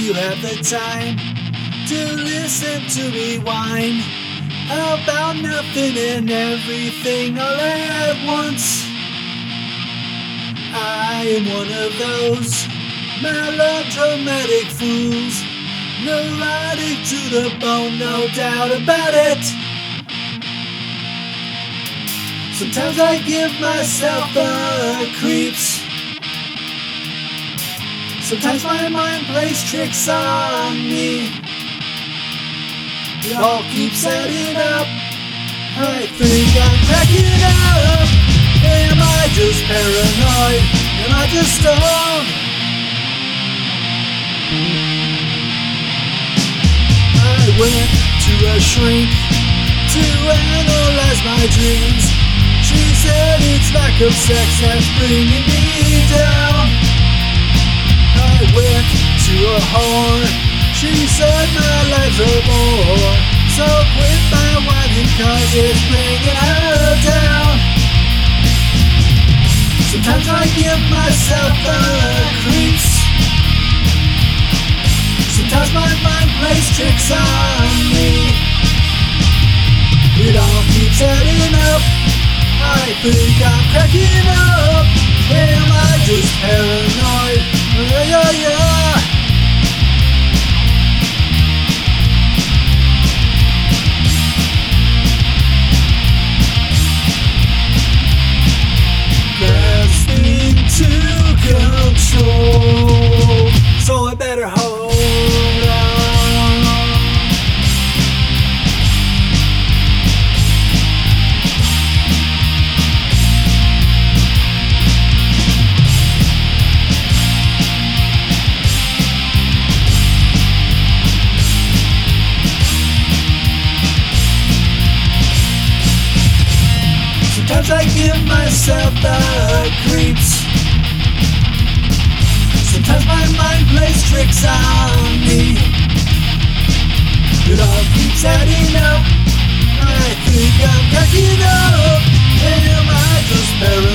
you have the time to listen to me whine about nothing and everything all at once? I am one of those melodramatic fools, neurotic to the bone, no doubt about it. Sometimes I give myself the creeps. Sometimes my mind plays tricks on me. It all keeps adding up. I think I'm cracking up. Am I just paranoid? Am I just stoned? I went to a shrink to analyze my dreams. She said it's lack of sex that's bringing me down. I went to a whore. She said my life's a bore. So quit my whining 'cause it's bringing her down. Sometimes I give myself the creeps. Sometimes my mind plays tricks on me. It all keeps adding up. I think I'm cracking up. Am I just paranoid? Yeah. Grasping to control, so I better hold on. Sometimes I give myself the creeps. Sometimes my mind plays tricks on me. It all keeps adding up. I think I'm cracking up. Am I just paranoid?